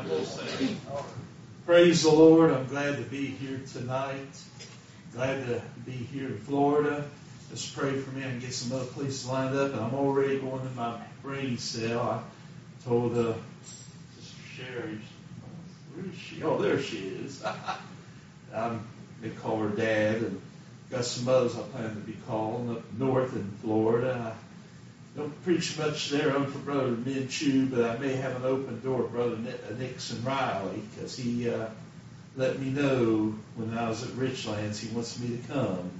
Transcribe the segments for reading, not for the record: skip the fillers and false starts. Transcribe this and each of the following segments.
and we'll sing. Praise the Lord. I'm glad to be here tonight. Glad to be here in Florida. Just pray for me. I can get some other places lined up, and I'm already going to my brain cell. I told Sister Sherry, where is she? Oh, there she is. They call her Dad, and got some others I plan to be calling up north in Florida. I don't preach much there for Brother Minshew, but I may have an open door with Brother Nixon Riley, because he let me know when I was at Richlands he wants me to come.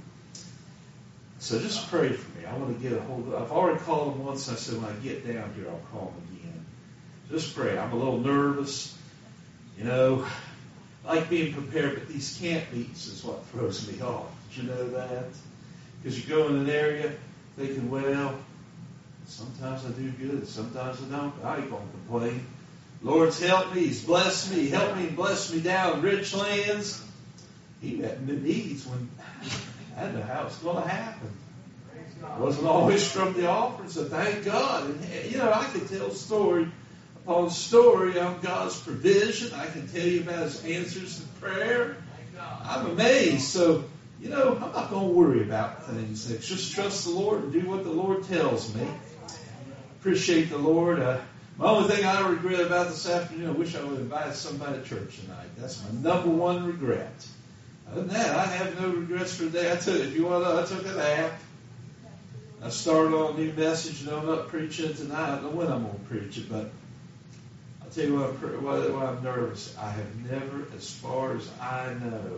So just pray for me. I want to get a hold of I've already called him once, and I said when I get down here I'll call him again. Just pray. I'm a little nervous. I like being prepared, but these camp meetings is what throws me off. Did you know that? Because you go in an area thinking, well, sometimes I do good, sometimes I don't. I ain't going to complain. Lord's helped me. He's blessed me. Helped me and blessed me down in Richlands. He met the needs when I didn't know how it's going to happen. It wasn't always from the offering, so thank God. And, I could tell story upon story on God's provision. I can tell you about His answers to prayer. I'm amazed. So, I'm not going to worry about things. Just trust the Lord and do what the Lord tells me. Appreciate the Lord. My only thing I regret about this afternoon, I wish I would have invited somebody to church tonight. That's my number one regret. Other than that, I have no regrets for the day. I took a nap. I started on a new message. I'm not preaching tonight. I don't know when I'm going to preach it, but I'll tell you why I'm nervous. I have never, as far as I know,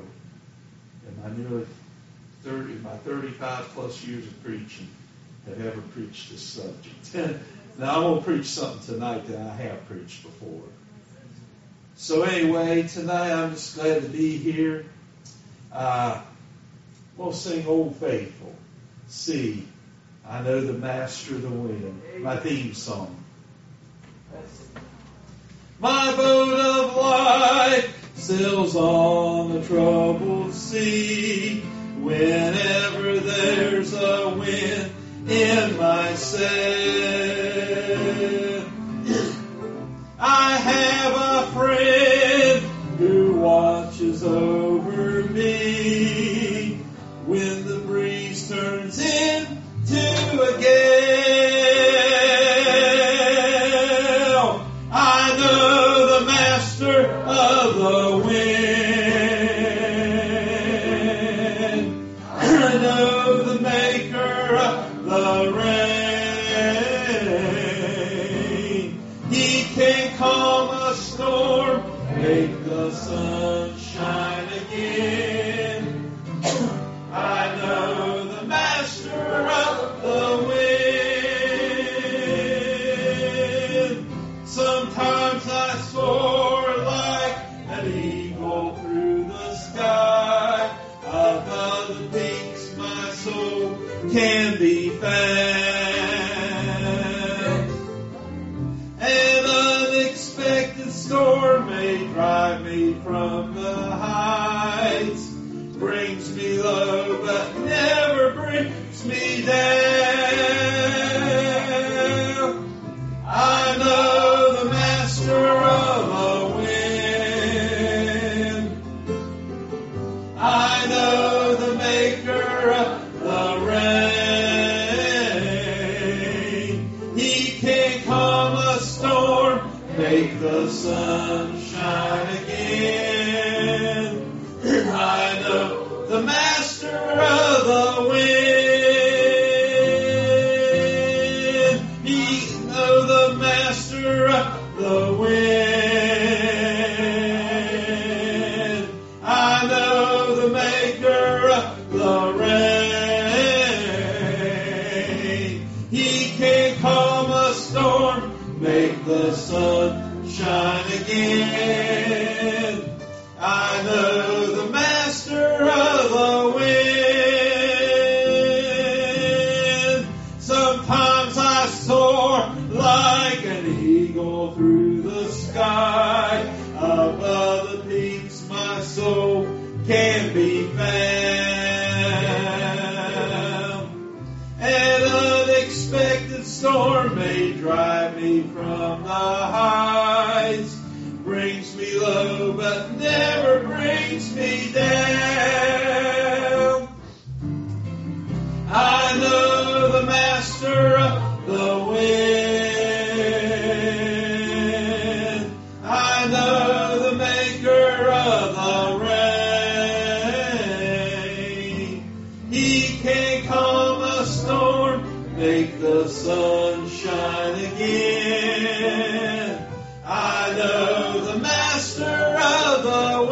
in my 35 plus years of preaching, have ever preached this subject. Now, I'm going to preach something tonight that I have preached before. So anyway, tonight I'm just glad to be here. We'll sing Old Faithful. See, I know the master of the wind. My theme song. My boat of life sails on the troubled sea. Whenever there's a wind in my sail, I have a friend who watches over me when the breeze turns into a gale. I know the master of the wind. I know the maker of the rain. He can calm a storm, make the sun shine again. I know the master of the wind. Sometimes I soar like an eagle through the sky. Above the peaks my soul can be found. An unexpected storm may drive me from the heights, brings me low but never brings me down. I know the master of the wind. I know the maker of the rain. He can calm a storm, make the sun shine again. I know the master of the wind. He know the master of the wind. I know the maker of the rain. He can calm a storm, make the sun shine again. I know the master of the wind. Sometimes I soar like an eagle through the sky. Above the peaks my soul can be found. An unexpected storm may drive me from the heights, brings brings me down. I know the master of the wind. I know the maker of the rain. He can calm a storm, make the sun shine again. I know the master of the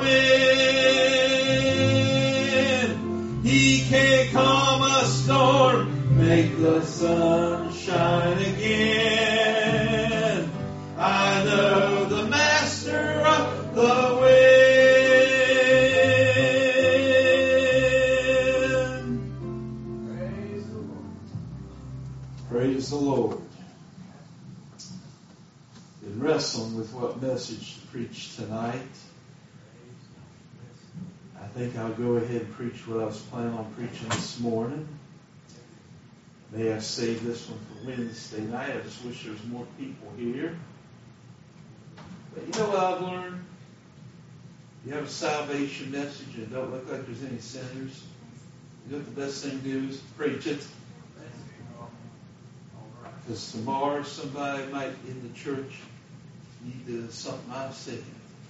wind. He can calm a storm, make the sun shine again. I know the master of the wind. Praise the Lord. Praise the Lord. Been wrestling with what message to preach tonight. I think I'll go ahead and preach what I was planning on preaching this morning. May I save this one for Wednesday night. I just wish there was more people here. But you know what I've learned? You have a salvation message and it don't look like there's any sinners. You know what the best thing to do is preach it. Because tomorrow somebody might in the church need to something I've said.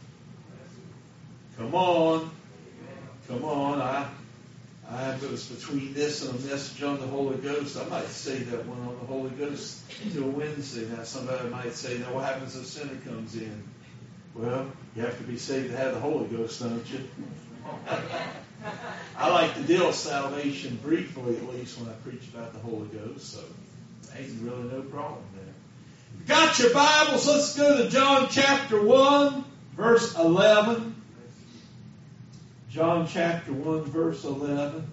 Come on. Come on. If it was between this and a message on the Holy Ghost, I might say that one on the Holy Ghost until Wednesday. Now somebody might say, now what happens if a sinner comes in? Well, you have to be saved to have the Holy Ghost, don't you? I like to deal with salvation briefly, at least, when I preach about the Holy Ghost, so ain't really no problem there. If you got your Bibles, let's go to John chapter 1, verse 11. John chapter 1, verse 11.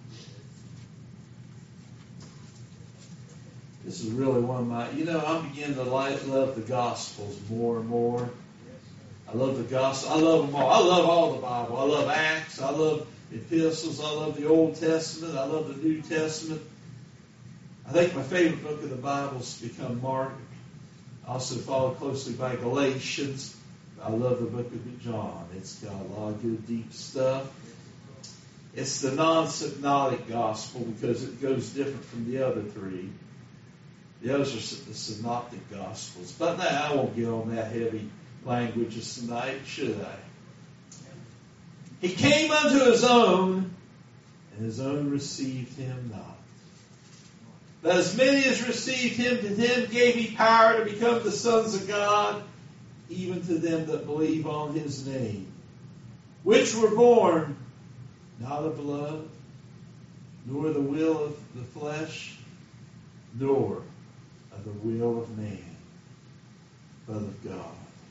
This is really one of my, I'm beginning to love the Gospels more and more. I love the Gospel. I love them all. I love all the Bible. I love Acts. I love epistles. I love the Old Testament. I love the New Testament. I think my favorite book of the Bible has become Mark. I also followed closely by Galatians. I love the book of John. It's got a lot of good, deep stuff. It's the non-synoptic gospel because it goes different from the other three. The others are the synoptic gospels. But now I won't get on that heavy language tonight, should I? He came unto his own, and his own received him not. But as many as received him, to them gave he power to become the sons of God, even to them that believe on his name, which were born not of blood, nor the will of the flesh, nor of the will of man, but of God.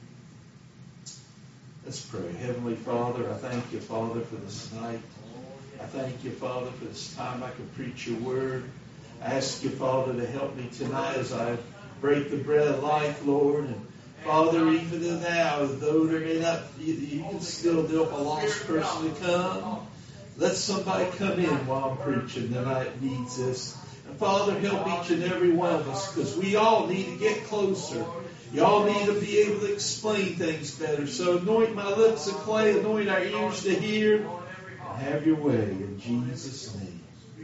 Let's pray. Heavenly Father, I thank you, Father, for this night. I thank you, Father, for this time I can preach your word. I ask you, Father, to help me tonight as I break the bread of life, Lord. And Father, even now, though there may not be, you can still help a lost person to come. Let somebody come in while I'm preaching tonight needs this. And Father, help each and every one of us, because we all need to get closer. You all need to be able to explain things better. So anoint my lips of clay, anoint our ears to hear, and have your way in Jesus' name.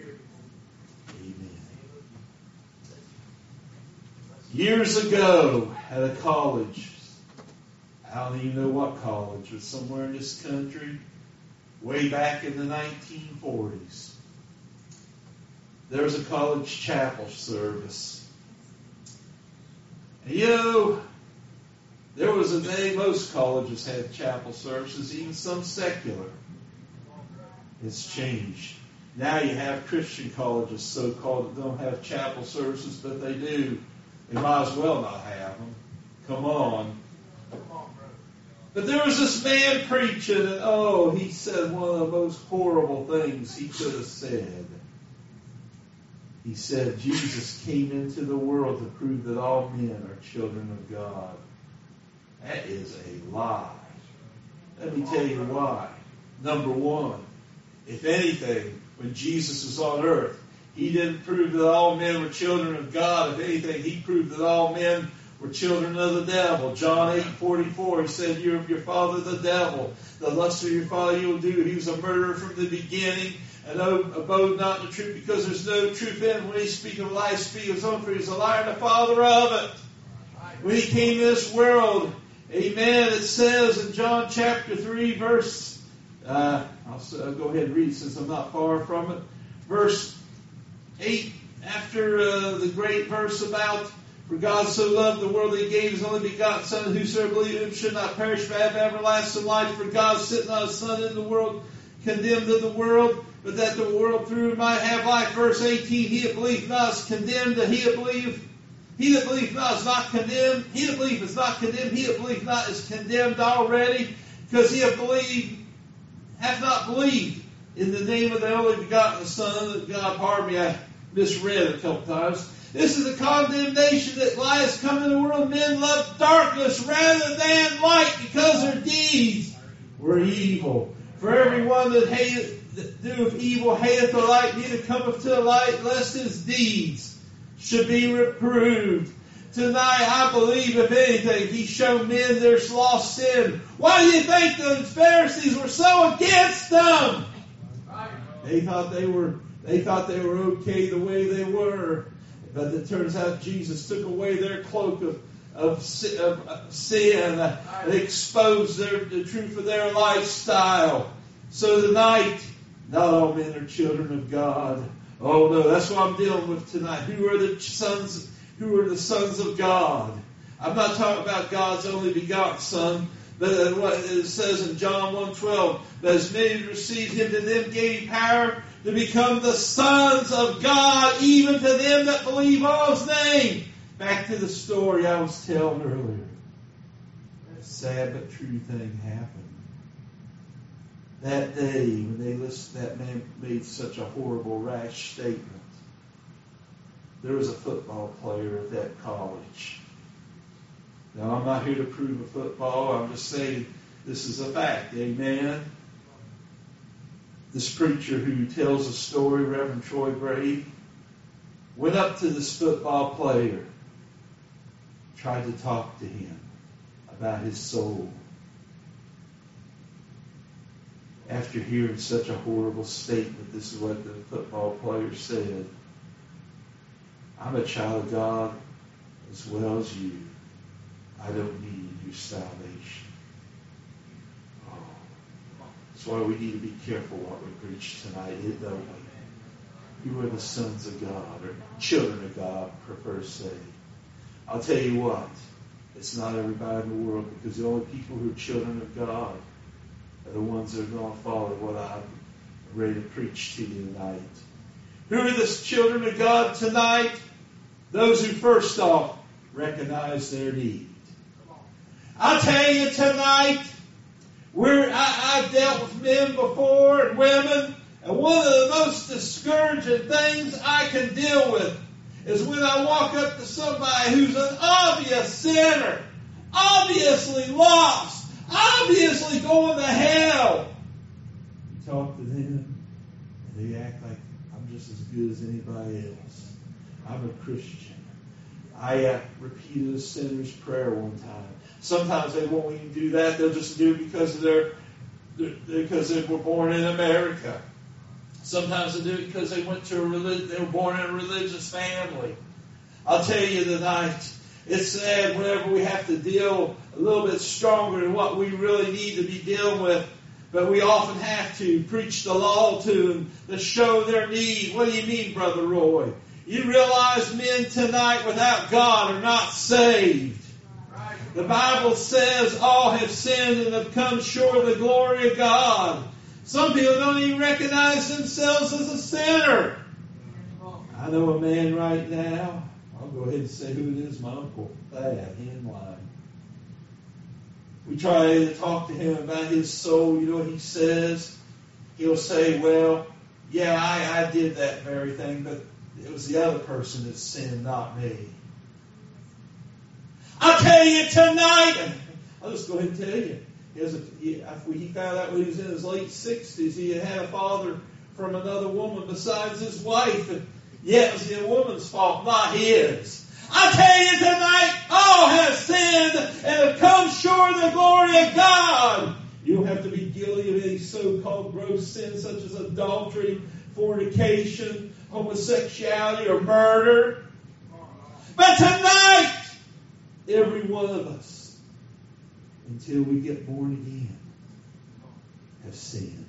Years ago, at a college, I don't even know what college, but somewhere in this country, way back in the 1940s, there was a college chapel service. And there was a day most colleges had chapel services, even some secular. It's changed. Now you have Christian colleges, so-called, that don't have chapel services, but they do. They might as well not have them. Come on. But there was this man preaching, and he said one of the most horrible things he could have said. He said, Jesus came into the world to prove that all men are children of God. That is a lie. Let me tell you why. Number one, if anything, when Jesus was on earth, he didn't prove that all men were children of God. If anything, he proved that all men We're children of the devil. John 8:44, he said, you're of your father the devil. The lust of your father you'll do. He was a murderer from the beginning, and abode not in the truth, because there's no truth in him. When he speaks of lies, speak of his own, for he's a liar and the father of it. When he came to this world, amen, it says in John chapter 3, verse, I'll go ahead and read since I'm not far from it. Verse 8, after the great verse about, for God so loved the world that he gave his only begotten Son, that whosoever believeth in him should not perish but have everlasting life. For God sent not his Son into the world, condemned to the world, but that the world through him might have life. Verse 18, he that believeth not is condemned, and he that believeth not is not condemned. He that believeth is not condemned. He that believeth not is condemned already, because he hath not believed in the name of the only begotten Son of God. Pardon me, I misread a couple times. This is the condemnation that light has come in the world. Men love darkness rather than light, because their deeds were evil. For everyone that doeth evil hateth the light, neither cometh to the light, lest his deeds should be reproved. Tonight, I believe, if anything, he's shown men their lost sin. Why do you think the Pharisees were so against them? They thought they were okay the way they were. But it turns out Jesus took away their cloak of sin and exposed the truth of their lifestyle. So tonight, not all men are children of God. Oh no, that's what I'm dealing with tonight. Who are the sons of God? I'm not talking about God's only begotten Son, but what it says in John 1:12, that as many as received him, to them gave he power to become the sons of God, even to them that believe on his name. Back to the story I was telling earlier. A sad but true thing happened. That day, when they listened, that man made such a horrible, rash statement. There was a football player at that college. Now, I'm not here to prove a football. I'm just saying this is a fact. Amen. This preacher who tells a story, Reverend Troy Brady, went up to this football player, tried to talk to him about his soul. After hearing such a horrible statement, this is what the football player said. I'm a child of God as well as you. I don't need your salvation. Oh. That's why we need to be careful what we preach tonight, don't we? You are the sons of God, or children of God, prefer to say. I'll tell you what, it's not everybody in the world, because the only people who are children of God are the ones that are going to follow what I'm ready to preach to you tonight. Who are the children of God tonight? Those who first off recognize their need. I'll tell you tonight, I've dealt with men before and women, and one of the most discouraging things I can deal with is when I walk up to somebody who's an obvious sinner, obviously lost, obviously going to hell. You talk to them, and they act like I'm just as good as anybody else. I'm a Christian. I repeated a sinner's prayer one time. Sometimes they won't even do that. They'll just do it because they were born in America. Sometimes they do it because they were born in a religious family. I'll tell you tonight, it's sad whenever we have to deal a little bit stronger than what we really need to be dealing with. But we often have to preach the law to them to show their need. What do you mean, Brother Roy? You realize men tonight without God are not saved. The Bible says all have sinned and have come short of the glory of God. Some people don't even recognize themselves as a sinner. I know a man right now. I'll go ahead and say who it is. My uncle, Thad, Henline. We try to talk to him about his soul. You know what he says? He'll say, well, yeah, I did that very thing, but it was the other person that sinned, not me. I'll tell you tonight, I'll just go ahead and tell you. He found out when he was in his late 60s, he had a father from another woman besides his wife. And yet it was the woman's fault, not his. I tell you tonight, all have sinned and have come short of the glory of God. You don't have to be guilty of any so-called gross sins such as adultery, fornication, homosexuality, or murder. But tonight, every one of us, until we get born again, have sinned.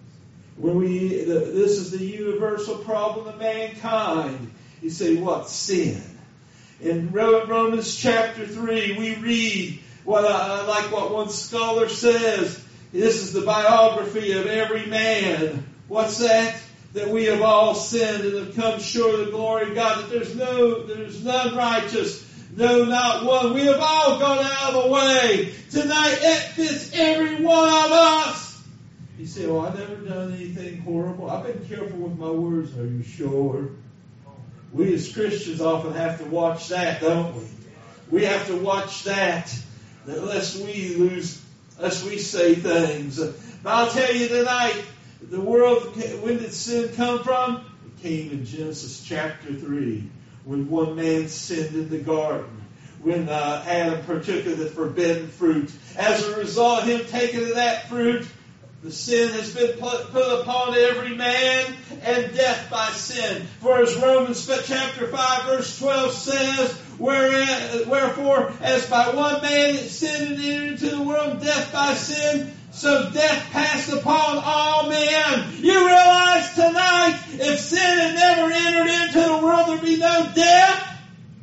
This is the universal problem of mankind. You say, what? Sin. In Romans chapter 3, we read like what one scholar says. This is the biography of every man. What's that? That we have all sinned and have come short of the glory of God. That there's none righteous. No, not one. We have all gone out of the way. Tonight, it fits every one of us. You say, well, I've never done anything horrible. I've been careful with my words. Are you sure? We as Christians often have to watch that, don't we? We have to watch that lest we say things. But I'll tell you tonight, the world, when did sin come from? It came in Genesis chapter 3, when one man sinned in the garden, when Adam partook of the forbidden fruit. As a result of him taking of that fruit, the sin has been put upon every man, and death by sin. For as Romans chapter 5 verse 12 says, wherefore, as by one man sin entered into the world, death by sin, so death passed upon all men. You realize tonight, if sin had never entered into the world, there'd be no death.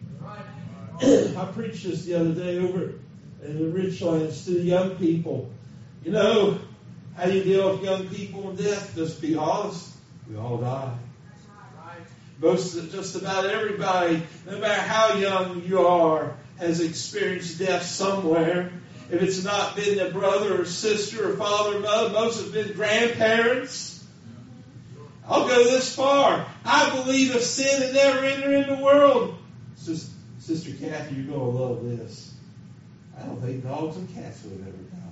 I preached this the other day over in the Richlands to the young people. You know, how do you deal with young people and death? Just be honest. We all die. Just about everybody, no matter how young you are, has experienced death somewhere. If it's not been a brother or sister or father or mother, most have been grandparents. I'll go this far. I believe if sin had never entered into the world, Sister Kathy, you're going to love this. I don't think dogs and cats would have ever died.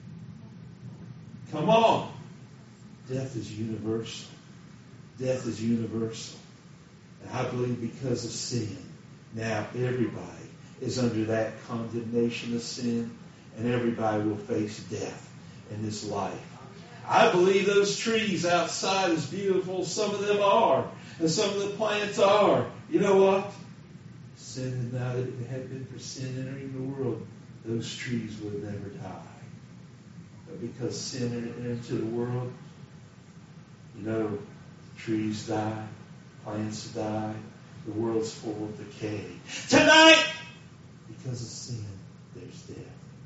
Come on. Death is universal. Death is universal. And I believe because of sin, now everybody is under that condemnation of sin, and everybody will face death in this life. I believe those trees outside, as beautiful as some of them are, and some of the plants are, you know what? Sin, now that it had been for sin entering the world, those trees would never die. But because sin entered into the world, you know, trees die, plants die, the world's full of decay. Tonight, because of sin, there's death.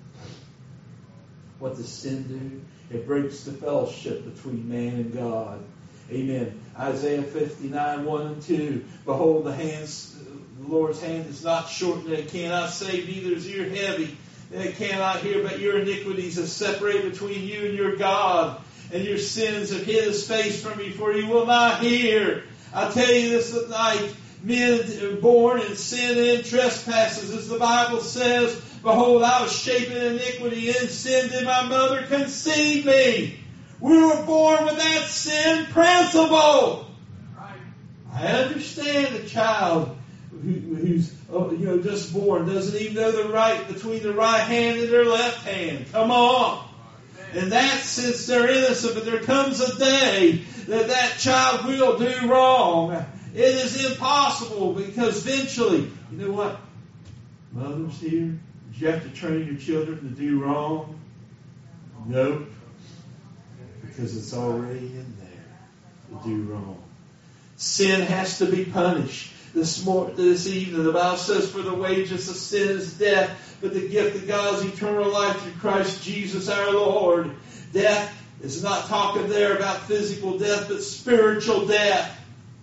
What does sin do? It breaks the fellowship between man and God. Amen. Isaiah 59, 1 and 2. Behold, the Lord's hand is not shortened, that it cannot save, neither is ear heavy, that it cannot hear, but your iniquities have separated between you and your God, and your sins have hid his face from you, for he will not hear. I'll tell you this tonight, men are born in sin and trespasses, as the Bible says, behold, I was shapen in iniquity, and in sin did my mother conceive me. We were born with that sin principle. I understand a child who's just born doesn't even know the right between the right hand and their left hand. Come on. In that sense, they're innocent, but there comes a day that child will do wrong. It is impossible because eventually, you know what? Mothers here, did you have to train your children to do wrong? Nope. Because it's already in there to do wrong. Sin has to be punished. This evening, the Bible says, for the wages of sin is death, but the gift of God is eternal life through Christ Jesus our Lord. Death is not talking there about physical death, but spiritual death.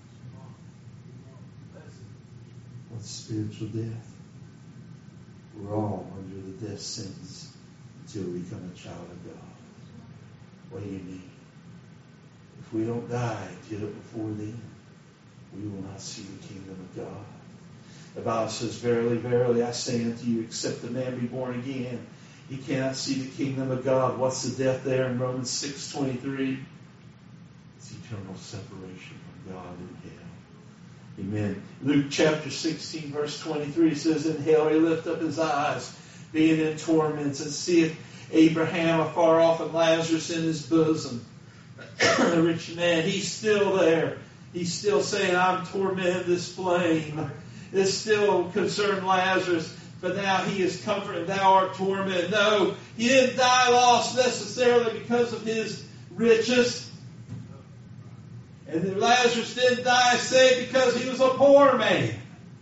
What's spiritual death? We're all under the death sentence until we become a child of God. What do you mean? If we don't die until before then, we will not see the kingdom of God. The Bible says, verily, verily, I say unto you, except the man be born again, he cannot see the kingdom of God. What's the death there in Romans 6:23? It's eternal separation from God in hell. Amen. Luke chapter 16, verse 23 says, in hell he lifted up his eyes, being in torments, and seeth Abraham afar off and Lazarus in his bosom. The rich man, he's still there. He's still saying, I'm tormented, this flame. It's still concerned Lazarus, but now he is comforted, thou art tormented. No, he didn't die lost necessarily because of his riches. And then Lazarus didn't die saved because he was a poor man.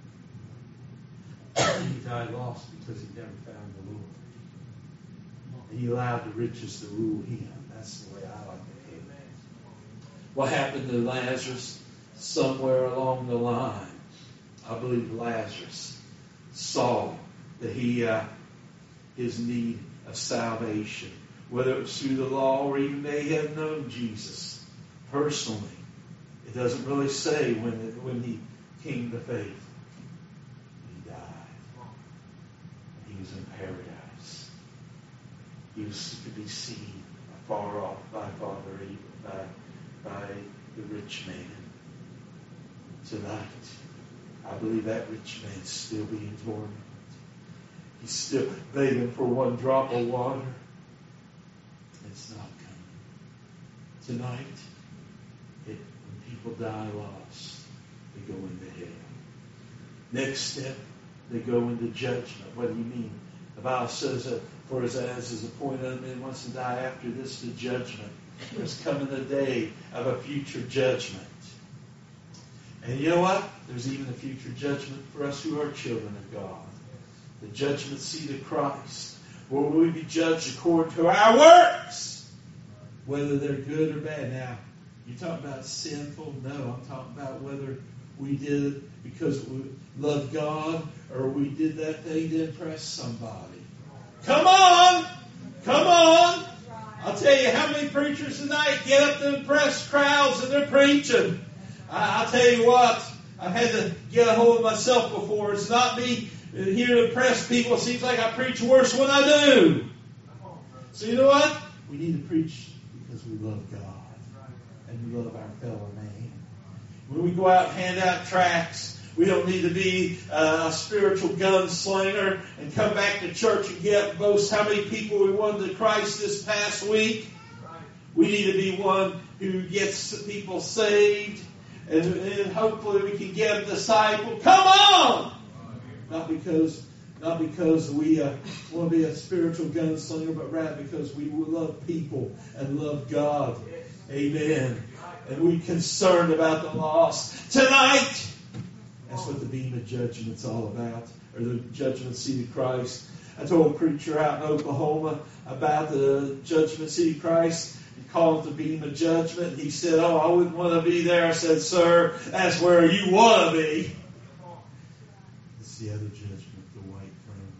He died lost because he never found the Lord. He allowed the riches to rule him. That's the way I like to hear it. What happened to Lazarus? Somewhere along the line, I believe Lazarus saw that his need of salvation, whether it was through the law or he may have known Jesus personally. It doesn't really say when he came to faith. He died. He was in paradise. He was to be seen afar off by Father Abraham, by the rich man. Tonight, I believe that rich man's still being tormented. He's still begging for one drop of water. It's not coming. Tonight, when people die lost, they go into hell. Next step, they go into judgment. What do you mean? The Bible says, for as is appointed unto men once to die, after this the judgment. There's coming a day of a future judgment. And you know what? There's even a future judgment for us who are children of God. The judgment seat of Christ, where we be judged according to our works, whether they're good or bad. Now, you're talking about sinful? No, I'm talking about whether we did it because we loved God or we did that thing to impress somebody. Come on! Come on! I'll tell you how many preachers tonight get up to impress crowds and they're preaching. I'll tell you what, I've had to get a hold of myself before. It's not me here to impress people. It seems like I preach worse when I do. So you know what? We need to preach because we love God and we love our fellow man. When we go out and hand out tracts, we don't need to be a spiritual gunslinger and come back to church and get up and boast how many people we won to Christ this past week. We need to be one who gets people saved. And hopefully we can get a disciple. Come on! Not because we want to be a spiritual gunslinger, but rather because we love people and love God. Amen. And we're concerned about the lost. Tonight, that's what the beam of judgment's all about, or the judgment seat of Christ. I told a preacher out in Oklahoma about the judgment seat of Christ. Called the beam of judgment. He said, I wouldn't want to be there. I said, sir, that's where you want to be. It's the other judgment, the white throne.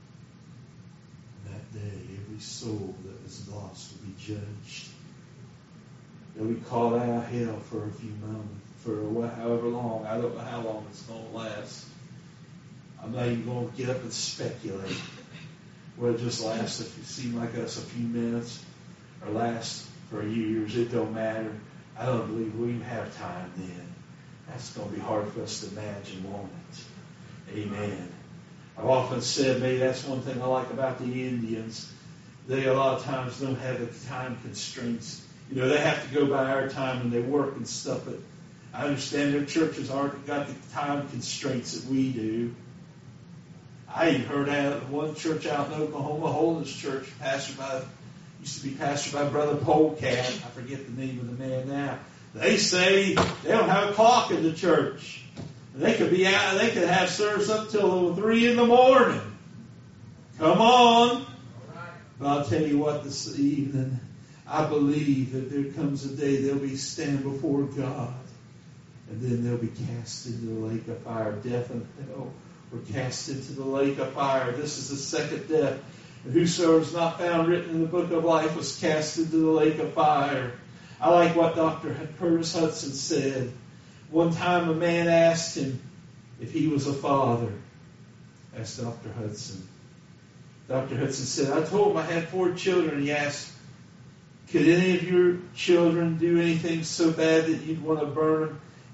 That day, every soul that was lost will be judged. They'll be called out of hell for a few moments, for however long. I don't know how long it's going to last. I'm not even going to get up and speculate. Will it just last, if it seems like us, a few minutes, or last for years? It don't matter. I don't believe we even have time then. That's going to be hard for us to imagine, won't it? Amen. I've often said maybe that's one thing I like about the Indians. They a lot of times don't have the time constraints. You know, they have to go by our time when they work and stuff, but I understand their churches aren't got the time constraints that we do. I even heard out of one church out in Oklahoma, Holiness Church, used to be pastored by Brother Polecat. I forget the name of the man now. They say they don't have a clock in the church. They could be out. They could have service up till 3 in the morning. Come on. But I'll tell you what, this evening, I believe that there comes a day they'll be standing before God, and then they'll be cast into the lake of fire. Death and hell were cast into the lake of fire. This is the second death. And whosoever is not found written in the book of life was cast into the lake of fire. I like what Dr. Curtis Hudson said. One time a man asked him if he was a father. Asked Dr. Hudson. Dr. Hudson said, I told him I had 4 children. He asked, could any of your children do anything so bad that you'd want to burn them?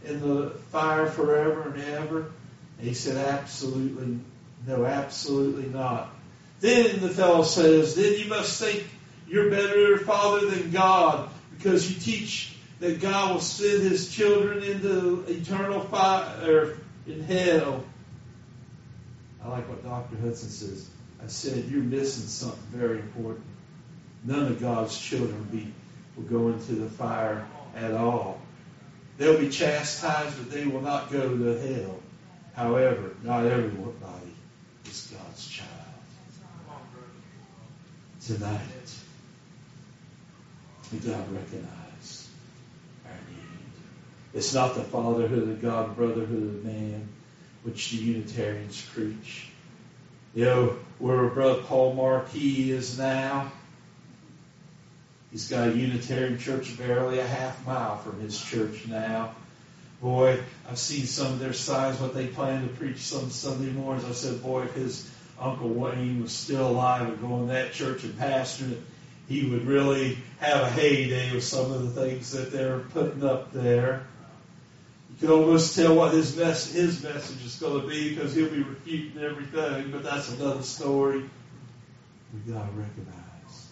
in the fire forever and ever? And he said, absolutely, no, absolutely not. Then the fellow says, then you must think you're better father than God because you teach that God will send His children into eternal fire in hell. I like what Dr. Hudson says. I said, you're missing something very important. None of God's children will go into the fire at all. They'll be chastised, but they will not go to hell. However, not everybody is God's child. Tonight, we got to recognize our need. It's not the fatherhood of God, brotherhood of man, which the Unitarians preach. You know, where Brother Paul Marquis is now, he's got a Unitarian church barely a half mile from his church now. Boy, I've seen some of their signs, what they plan to preach some Sunday mornings. I said, boy, if his Uncle Wayne was still alive and going to that church and pastoring it, he would really have a heyday with some of the things that they're putting up there. You can almost tell what his message is going to be because he'll be refuting everything, but that's another story. We've got to recognize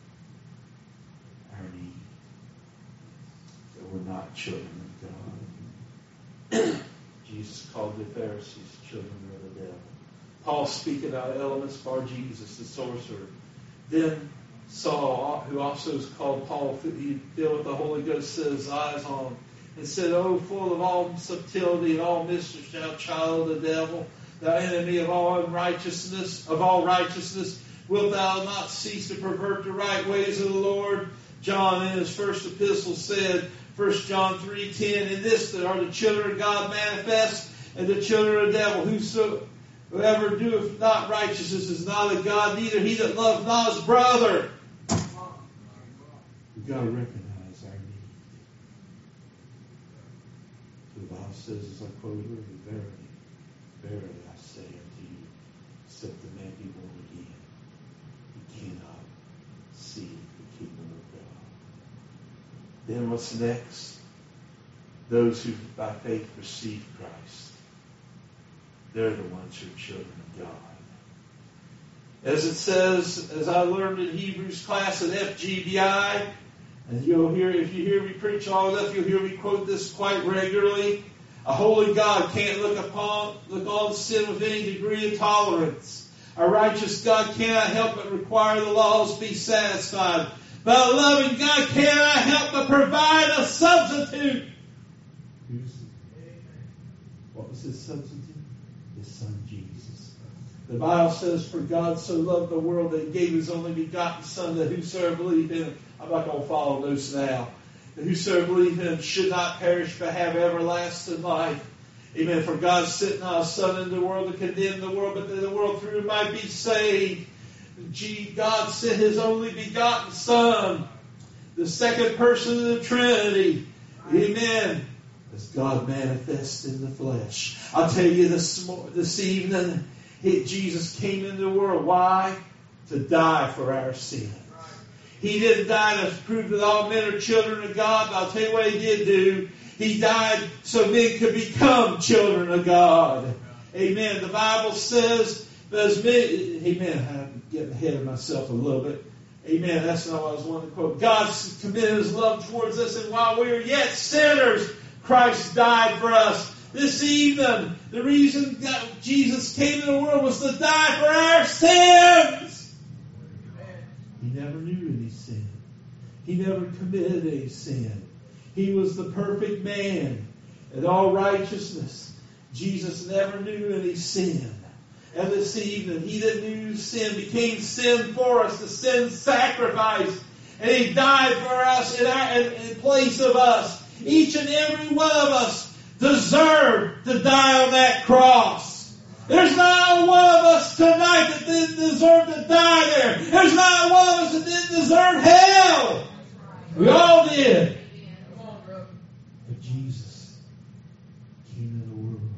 our need, that we're not children of God. Jesus called the Pharisees children of the devil. Paul speaking out elements for Jesus, the sorcerer. Then Saul, who also is called Paul, filled with the Holy Ghost, set his eyes on him and said, "O full of all subtlety and all mystery, thou child of the devil, thou enemy of all unrighteousness, wilt thou not cease to pervert the right ways of the Lord?" John in his first epistle said, 1 John 3:10, "In this that are the children of God manifest, and the children of the devil. Whosoever doeth not righteousness is not of God, neither he that loveth not his brother." We've got to recognize our need. The Bible says, as I quote earlier, "Verily, verily I say unto you, except the man be born again, he cannot see the kingdom of God." Then what's next? Those who by faith receive Christ. They're the ones who are children of God. As it says, as I learned in Hebrews class at FGBI, and you'll hear, if you hear me preach all enough, you'll hear me quote this quite regularly. A holy God can't look on sin with any degree of tolerance. A righteous God cannot help but require the laws be satisfied. But a loving God cannot help but provide a substitute. What was his substitute? His son Jesus. The Bible says, "For God so loved the world that he gave his only begotten Son, that whosoever believe in him," I'm not going to follow those now, "that whosoever believe in him should not perish but have everlasting life." Amen. "For God sent not his Son into the world to condemn the world, but that the world through him might be saved." God sent his only begotten Son, the second person of the Trinity. Amen. As God manifest in the flesh. I'll tell you this evening, Jesus came into the world. Why? To die for our sins. He didn't die to prove that all men are children of God, but I'll tell you what he did do. He died so men could become children of God. Amen. The Bible says, amen, I'm getting ahead of myself a little bit. Amen. That's not what I was wanting to quote. God committed his love towards us, and while we were yet sinners, Christ died for us. This evening, the reason that Jesus came into the world was to die for our sins. He never knew any sin. He never committed any sin. He was the perfect man in all righteousness. Jesus never knew any sin. And this evening, he that knew sin became sin for us, the sin sacrifice. And he died for us in place of us. Each and every one of us deserve to die on that cross. There's not one of us tonight that didn't deserve to die there. There's not one of us that didn't deserve hell. We all did. But Jesus came into the world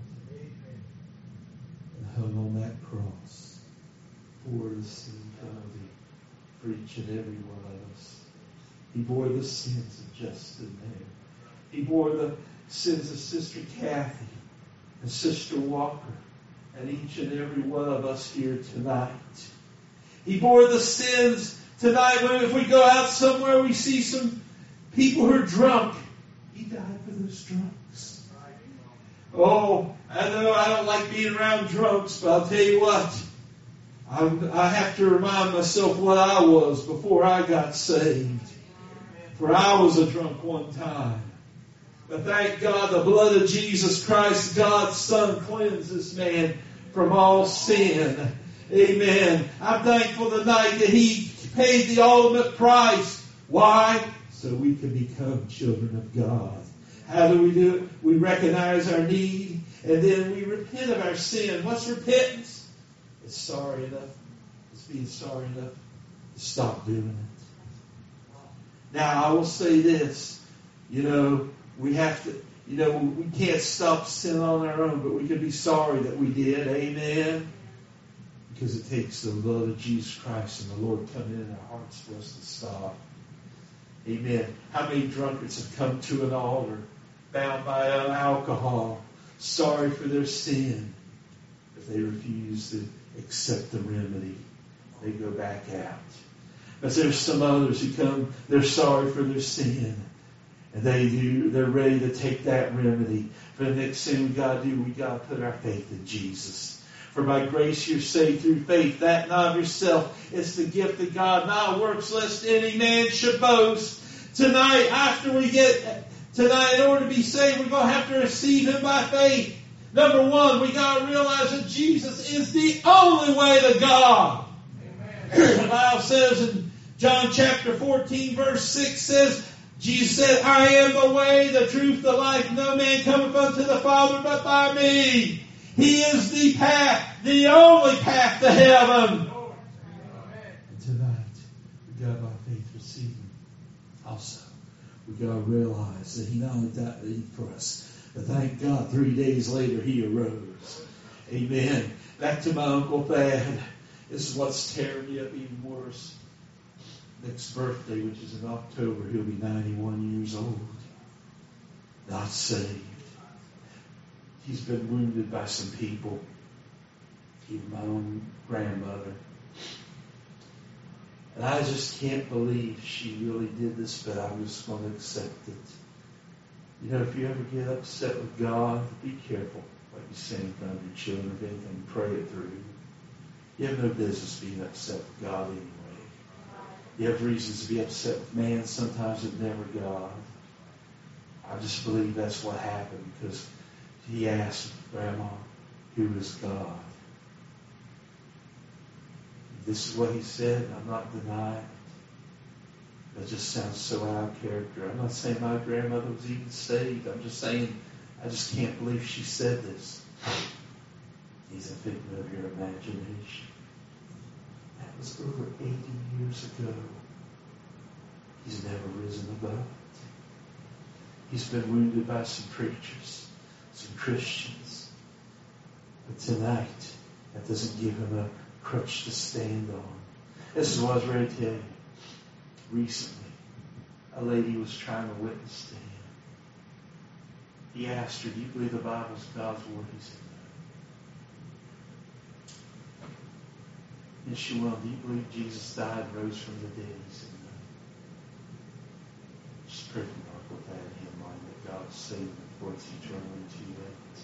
and hung on that cross for the sin penalty for each and every one of us. He bore the sins of Justin there. He bore the sends us Sister Kathy and Sister Walker and each and every one of us here tonight. He bore the sins tonight. If we go out somewhere, we see some people who are drunk. He died for those drunks. Oh, I know I don't like being around drunks, but I'll tell you what. I have to remind myself what I was before I got saved. For I was a drunk one time. But thank God the blood of Jesus Christ, God's Son, cleanses man from all sin. Amen. I'm thankful tonight that He paid the ultimate price. Why? So we can become children of God. How do we do it? We recognize our need, and then we repent of our sin. What's repentance? It's sorry enough. It's being sorry enough to stop doing it. Now, I will say this. We have to, we can't stop sinning on our own, but we can be sorry that we did. Amen. Because it takes the blood of Jesus Christ and the Lord coming in our hearts for us to stop. Amen. How many drunkards have come to an altar bound by alcohol, sorry for their sin, but they refuse to accept the remedy? They go back out. But there's some others who come, they're sorry for their sin, and they're ready to take that remedy. For the next thing we got to do, we got to put our faith in Jesus. For by grace you're saved through faith, that not of yourself. It's the gift of God, not works, lest any man should boast. Tonight, in order to be saved, we're going to have to receive Him by faith. Number one, we got to realize that Jesus is the only way to God. Amen. The Bible says in John chapter 14, verse 6 says, Jesus said, I am the way, the truth, the life. No man cometh unto the Father but by me. He is the path, the only path to heaven. And tonight, we got by faith receive Him. Also, we got to realize that He not only died for us, but thank God 3 days later He arose. Amen. Back to my Uncle Thad. This is what's tearing me up even worse. Next birthday, which is in October, he'll be 91 years old. Not saved. He's been wounded by some people. Even my own grandmother. And I just can't believe she really did this, but I'm just going to accept it. If you ever get upset with God, be careful what you say in front of your children. If anything, pray it through. You have no business being upset with God anyway. You have reasons to be upset with man, sometimes it's never God. I just believe that's what happened because he asked Grandma, who is God? This is what he said. I'm not denying it. That just sounds so out of character. I'm not saying my grandmother was even saved. I'm just saying I just can't believe she said this. He's a figment of your imagination. That was over 80 years ago. He's never risen above it. He's been wounded by some preachers, some Christians. But tonight, that doesn't give him a crutch to stand on. This is what I was ready to tell you. Recently, a lady was trying to witness to him. He asked her, do you believe the Bible is God's word? He said, no. And she went, do you believe Jesus died and rose from the dead? He said, no. Just pray for Mark with that in him, mind that God saved him before it's eternally too late.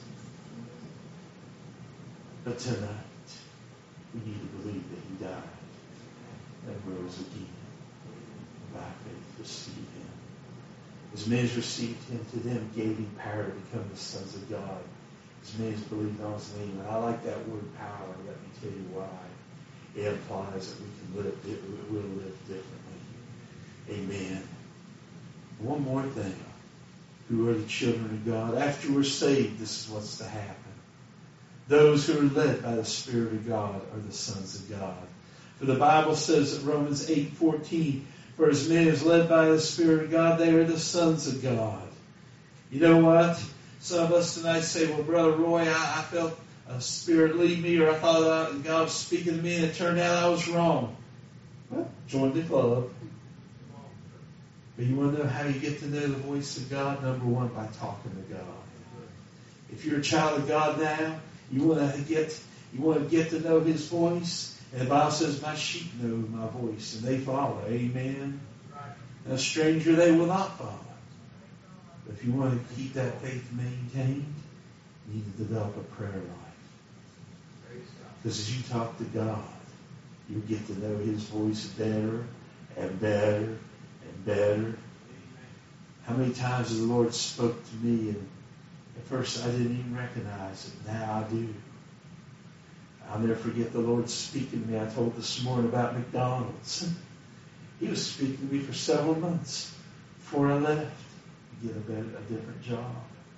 But tonight, we need to believe that he died and rose again. By faith, receive him. As many as received him, to them gave him power to become the sons of God. As many as believed on his name. And I like that word power. Let me tell you why. It implies that we can live, we'll live differently. Amen. One more thing. Who are the children of God? After we're saved, this is what's to happen. Those who are led by the Spirit of God are the sons of God. For the Bible says in Romans 8:14, for as many as led by the Spirit of God, they are the sons of God. You know what? Some of us tonight say, well, Brother Roy, I felt a Spirit lead me, or I thought God was speaking to me, and it turned out I was wrong. Well, join the club. But you want to know how you get to know the voice of God? Number one, by talking to God. If you're a child of God now, you want to get to know His voice. And the Bible says, my sheep know my voice, and they follow. Amen. And a stranger they will not follow. But if you want to keep that faith maintained, you need to develop a prayer life. Because as you talk to God, you'll get to know His voice better and better and better. How many times has the Lord spoke to me, and at first I didn't even recognize it. Now I do. I'll never forget the Lord speaking to me. I told this morning about McDonald's. He was speaking to me for several months before I left to get a different job.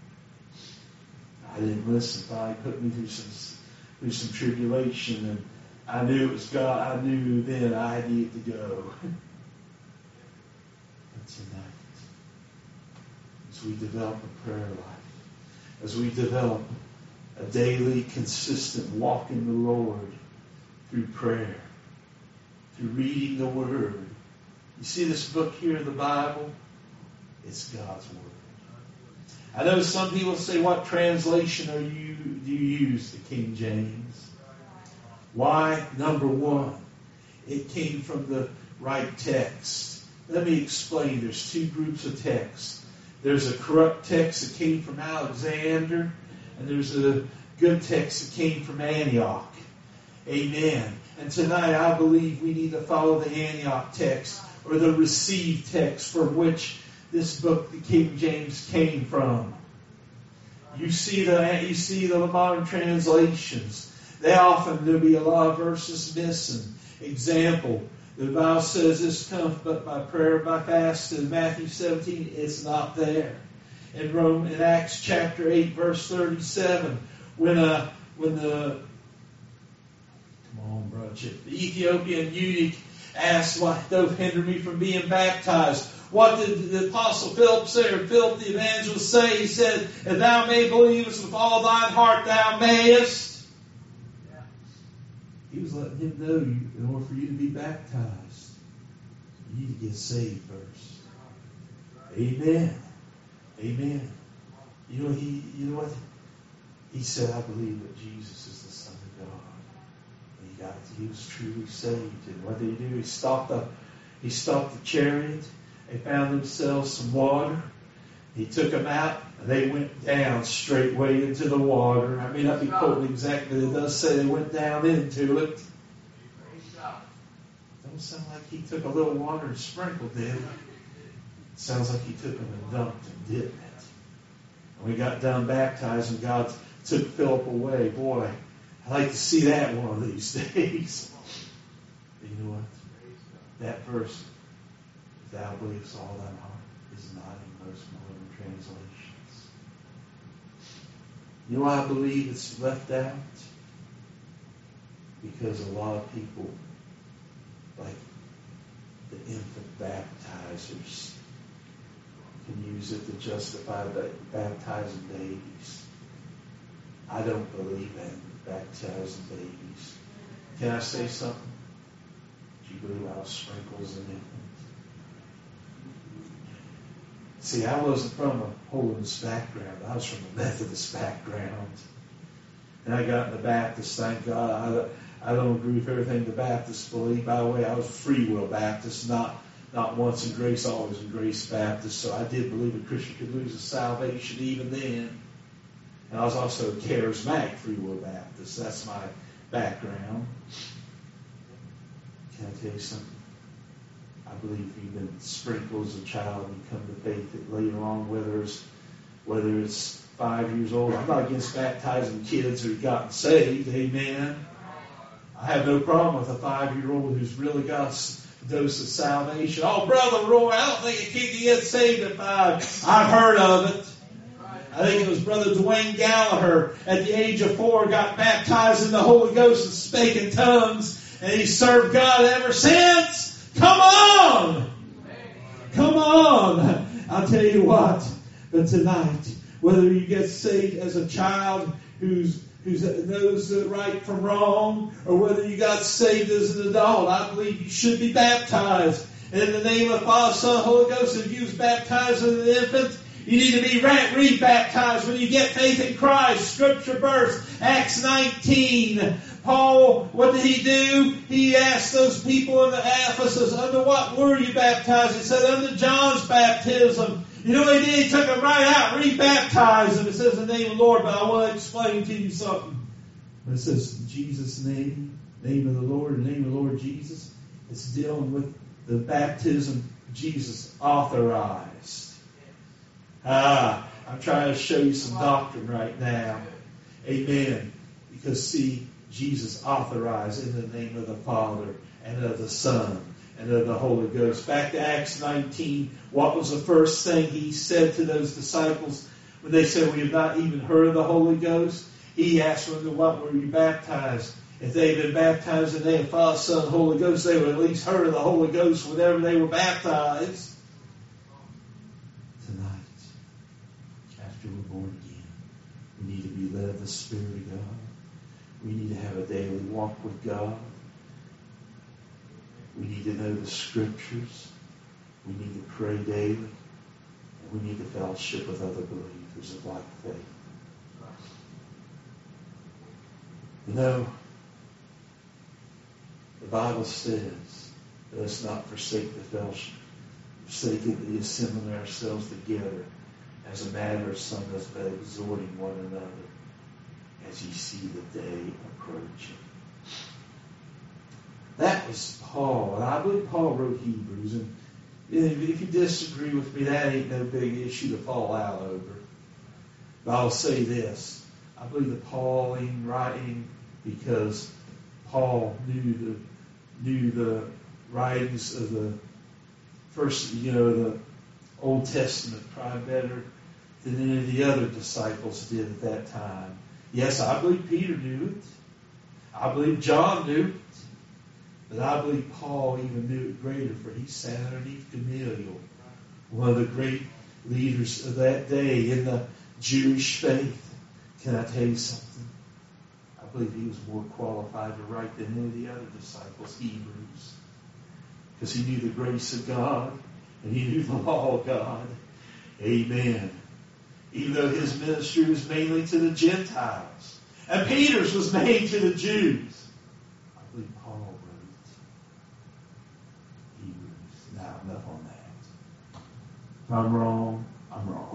I didn't listen. Finally put me through some tribulation, and I knew it was God. I knew then I needed to go. But tonight, as we develop a prayer life, as we develop a daily, consistent walk in the Lord through prayer, through reading the Word. You see this book here, the Bible? It's God's Word. I know some people say, what translation do you use? The King James. Why? Number one, it came from the right text. Let me explain. There's two groups of texts. There's a corrupt text that came from Alexander, and there's a good text that came from Antioch. Amen. And tonight I believe we need to follow the Antioch text, or the received text from which this book, the King James, came from. You see the modern translations. There'll be a lot of verses missing. Example, the Bible says this comes but by prayer, by fasting. In Matthew 17, it's not there. In Acts chapter 8, verse 37, when the Ethiopian eunuch asked, "Why don't hinder me from being baptized?" What did the Apostle Philip say, or Philip the evangelist say? He said, "If thou may believest with all thine heart, thou mayest." Yeah. He was letting him know, in order for you to be baptized, you need to get saved first. Amen. Amen. You know what? He said, "I believe that Jesus is the Son of God." And he was truly saved. And what did he do? He stopped the chariot. They found themselves some water. He took them out, and they went down straightway into the water. I may not be quoting exactly, but it does say they went down into it. Don't sound like he took a little water and sprinkled it. It sounds like he took them and dumped and dipped it. And we got done baptizing. God took Philip away. Boy, I'd like to see that one of these days. But you know what? That verse, "If thou believest all thine heart," is not in most modern translations. You know why I believe it's left out? Because a lot of people, like the infant baptizers, can use it to justify baptizing babies. I don't believe in baptizing babies. Can I say something? Do you believe I was sprinkles in it? See, I wasn't from a holiness background. I was from a Methodist background. And I got in the Baptist, thank God. I don't agree with everything the Baptists believe. By the way, I was a free will Baptist, not once in grace, always in grace Baptist. So I did believe a Christian could lose his salvation even then. And I was also a charismatic free will Baptist. That's my background. Can I tell you something? I believe you've been sprinkled as a child and you come to faith that later on, whether it's 5 years old. I'm not against baptizing kids who've gotten saved. Amen. I have no problem with a 5-year-old who's really got a dose of salvation. "Oh, Brother Roy, I don't think a kid can get saved at 5. I've heard of it. I think it was Brother Dwayne Gallagher at the age of 4 got baptized in the Holy Ghost and spake in tongues, and he served God ever since. Come on! Come on! I'll tell you what, but tonight, whether you get saved as a child who knows the right from wrong, or whether you got saved as an adult, I believe you should be baptized. And in the name of the Father, Son, Holy Ghost, if you was baptized as an infant, you need to be re-baptized when you get faith in Christ. Scripture verse, Acts 19. Paul, what did he do? He asked those people in Ephesus, under what were you baptized? He said, under John's baptism. You know what he did? He took them right out, re-baptized them. It says in the name of the Lord, but I want to explain to you something. When it says Jesus' name of the Lord, the name of the Lord Jesus, it's dealing with the baptism Jesus authorized. I'm trying to show you some doctrine right now. Amen. Because see, Jesus authorized in the name of the Father and of the Son and of the Holy Ghost. Back to Acts 19, what was the first thing he said to those disciples when they said, we have not even heard of the Holy Ghost? He asked them, what were you baptized? If they had been baptized in the name of the Father, Son, and Holy Ghost, they would at least heard of the Holy Ghost whenever they were baptized. Tonight, after we're born again, we need to be led of the Spirit of God. We need to have a daily walk with God. We need to know the Scriptures. We need to pray daily. And we need to fellowship with other believers of like faith. You know, the Bible says, let us not forsake the fellowship, forsake the assembling ourselves together as a matter of some does, but exhorting one another as ye see the day approaching. That was Paul, and I believe Paul wrote Hebrews, and if you disagree with me, that ain't no big issue to fall out over. But I'll say this, I believe that Paul ain't writing because Paul knew the writings of the first, the Old Testament probably better than any of the other disciples did at that time. Yes, I believe Peter knew it. I believe John knew it. But I believe Paul even knew it greater, for he sat underneath Gamaliel, one of the great leaders of that day in the Jewish faith. Can I tell you something? I believe he was more qualified to write than any of the other disciples, Hebrews. Because he knew the grace of God and he knew the law of God. Amen. Even though his ministry was mainly to the Gentiles. And Peter's was mainly to the Jews. I believe Paul wrote Hebrews. Now, enough on that. If I'm wrong, I'm wrong.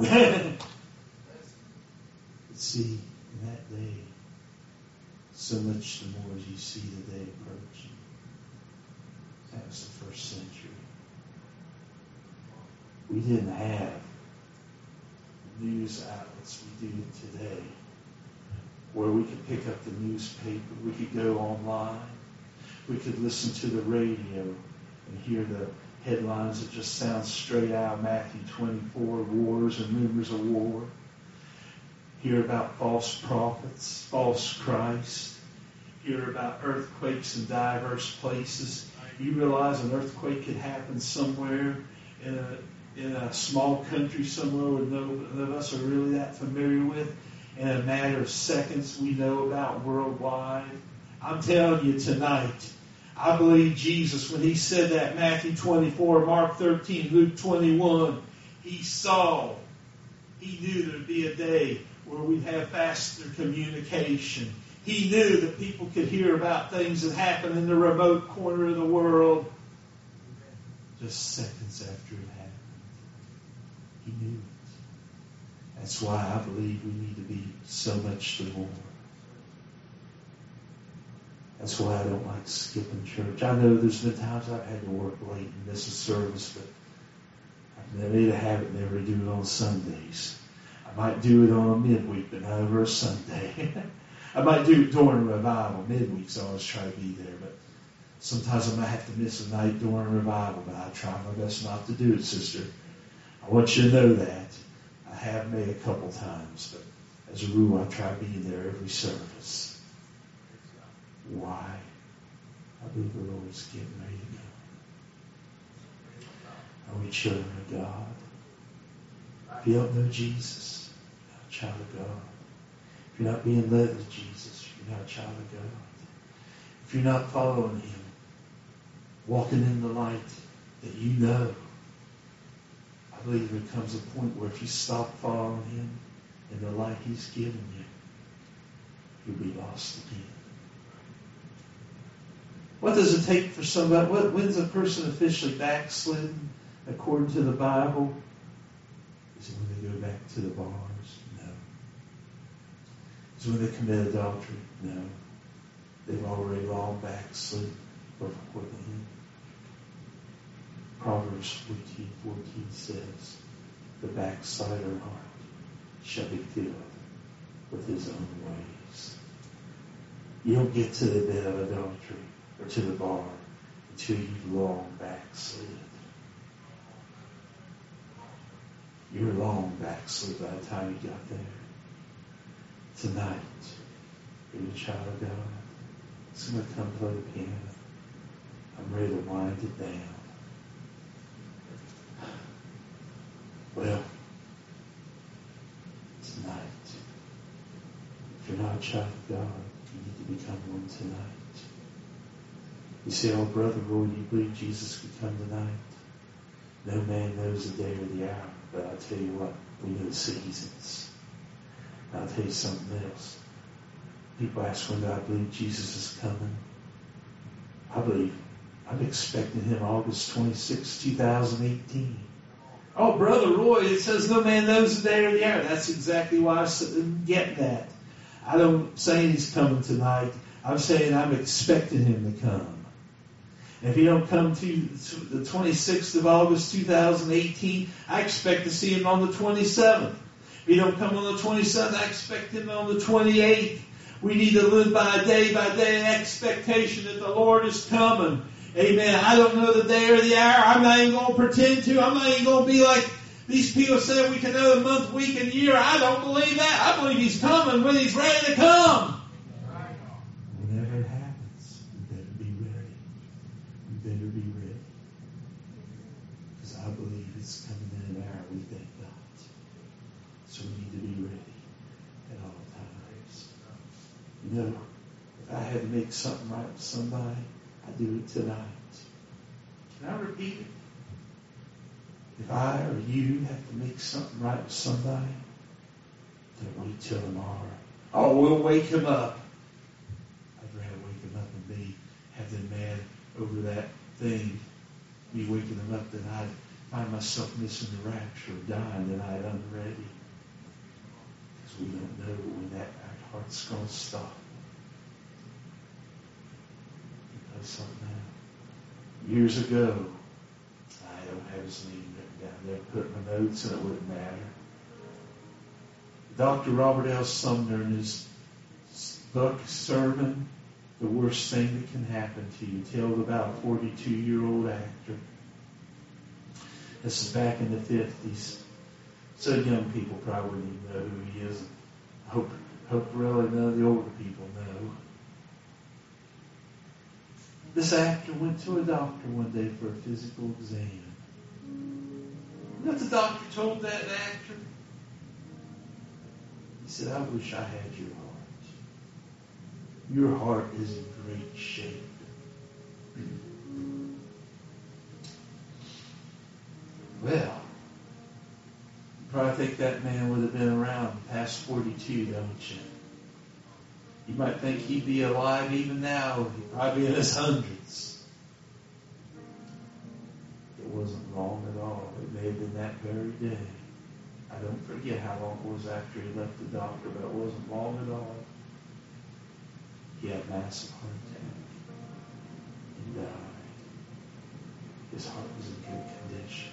But see, in that day, so much the more as you see the day approaching. That was the first century. We didn't have news outlets we do today, where we could pick up the newspaper, we could go online, we could listen to the radio and hear the headlines that just sound straight out of Matthew 24, wars and rumors of war. Hear about false prophets, false Christ. Hear about earthquakes in diverse places. You realize an earthquake could happen somewhere in a small country somewhere none of us are really that familiar with. In a matter of seconds, we know about worldwide. I'm telling you tonight, I believe Jesus, when he said that, Matthew 24, Mark 13, Luke 21, he knew there'd be a day where we'd have faster communication. He knew that people could hear about things that happened in the remote corner of the world just seconds after it happened. He knew it. That's why I believe we need to be so much the more. That's why I don't like skipping church. I know there's been times I've had to work late and miss a service, but I've made a habit never to do it on Sundays. I might do it on a midweek, but not over a Sunday. I might do it during revival. Midweeks I always try to be there, but sometimes I might have to miss a night during revival, but I try my best not to do it, sister. I want you to know that. I have made a couple times, but as a rule I try being there every service. Why? I believe the Lord's getting ready to go. Are we children of God? If you don't know Jesus, you're not a child of God. If you're not being led to Jesus, you're not a child of God. If you're not following him, walking in the light, that you know. I believe there comes a point where if you stop following Him in the light He's given you, you'll be lost again. What does it take for somebody? When's a person officially backslidden according to the Bible? Is it when they go back to the bars? No. Is it when they commit adultery? No. They've already long backslid before then. Proverbs 14:14 says, the backslider heart shall be filled with his own ways. You don't get to the bed of adultery or to the bar until you've long backslid. You're long backslid by the time you got there. Tonight, you're a child of God. It's going to come play the piano. I'm ready to wind it down. Well, tonight, if you're not a child of God, you need to become one tonight. You say, oh, Brother Roy, do you believe Jesus could come tonight? No man knows the day or the hour, but I'll tell you what, we know the seasons. I'll tell you something else. People ask, when do I believe Jesus is coming? I'm expecting Him August 26, 2018. Oh, Brother Roy, it says no man knows the day or the hour. That's exactly why I'm getting that. I don't say He's coming tonight. I'm saying I'm expecting Him to come. And if He don't come to the 26th of August 2018, I expect to see Him on the 27th. If He don't come on the 27th, I expect Him on the 28th. We need to live by day expectation that the Lord is coming. Amen. I don't know the day or the hour. I'm not even going to pretend to. I'm not even going to be like these people say we can know the month, week, and year. I don't believe that. I believe He's coming when He's ready to come. Whenever it happens, you better be ready. You better be ready. Because I believe it's coming in an hour we think not. So we need to be ready at all times. You know, if I had to make something right with somebody, I do it tonight. Can I repeat it? If I or you have to make something right with somebody, don't wait till tomorrow. Oh, we'll wake him up. I'd rather wake him up and have them mad over that thing, me waking them up, than I'd find myself missing the rapture or dying tonight unready. Because we don't know when that our heart's going to stop. Something now. Years ago, I don't have his name written down there, put in my notes, and it wouldn't matter. Dr. Robert L. Sumner, in his book, Sermon, The Worst Thing That Can Happen to You, told about a 42-year-old actor. This is back in the 50s. So young people probably didn't even know who he is. I hope really none of the older people know. This actor went to a doctor one day for a physical exam. You know what the doctor told that actor? He said, I wish I had your heart. Your heart is in great shape. Well, you probably think that man would have been around past 42, don't you? You might think he'd be alive even now. He'd probably be in his hundreds. It wasn't long at all. It may have been that very day. I don't forget how long it was after he left the doctor, but it wasn't long at all. He had a massive heart attack and died. His heart was in good condition.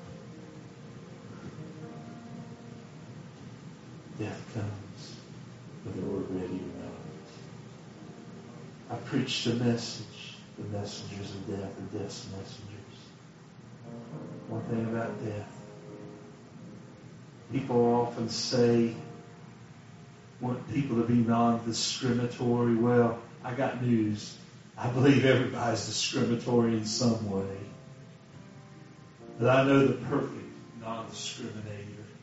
Death comes, whether we're ready or not. I preached a message, the messengers of death are death's messengers. One thing about death, people often say, want people to be non-discriminatory. Well, I got news. I believe everybody's discriminatory in some way. But I know the perfect non-discriminator.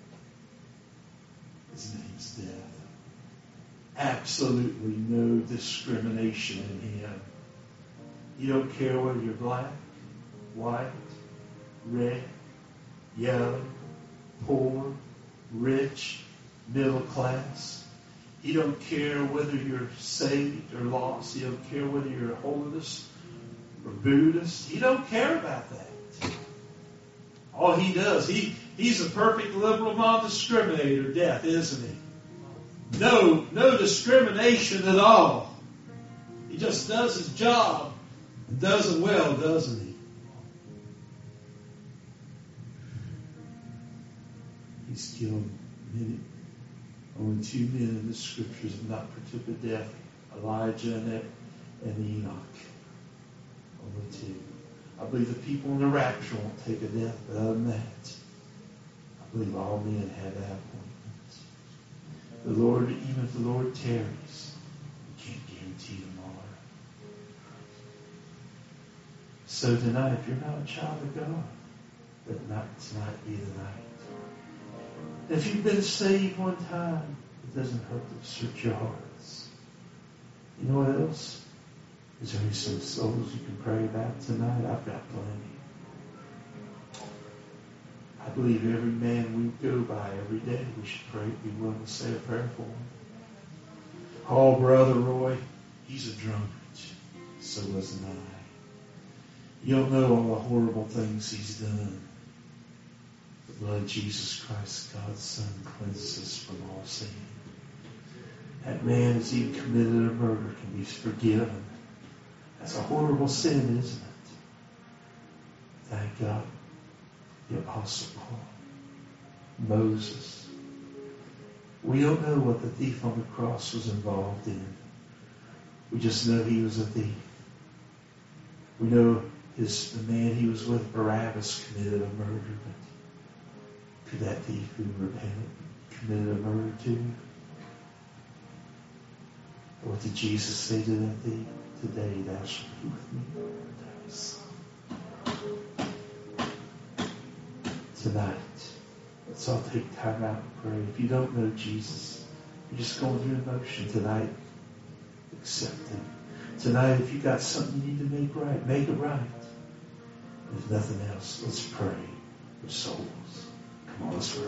His name's death. Absolutely no discrimination in Him. You don't care whether you're black, white, red, yellow, poor, rich, middle class. He don't care whether you're saved or lost. He don't care whether you're a Holinist or Buddhist. He don't care about that. All he does, he's a perfect liberal non-discriminator, death, isn't he? No discrimination at all. He just does his job and does it well, doesn't he? He's killed many. Only 2 men in the Scriptures have not partook of death, Elijah and Enoch. Only 2. I believe the people in the rapture won't take a death, but other than that, I believe all men have that appointment. The Lord, even if the Lord tarries, we can't guarantee tomorrow. So tonight, if you're not a child of God, let not tonight be the night. If you've been saved one time, it doesn't hurt to search your hearts. You know what else? Is there some souls you can pray about tonight? I've got plenty. I believe every man we go by every day, we should pray, be willing to say a prayer for him. Oh, Brother Roy, he's a drunkard. So wasn't I. You don't know all the horrible things he's done. The blood of Jesus Christ, God's Son, cleanses us from all sin. That man who's even committed a murder can be forgiven. That's a horrible sin, isn't it? Thank God. The Apostle Paul, Moses. We don't know what the thief on the cross was involved in. We just know he was a thief. We know the man he was with, Barabbas, committed a murder. But could that thief who repented committed a murder too? What did Jesus say to that thief? Today thou shalt be with me in paradise. Tonight, let's all take time out and pray. If you don't know Jesus, you're just going through the motion tonight. Accept him. Tonight, if you got something you need to make right, make it right. If nothing else, let's pray for souls. Come on, let's pray.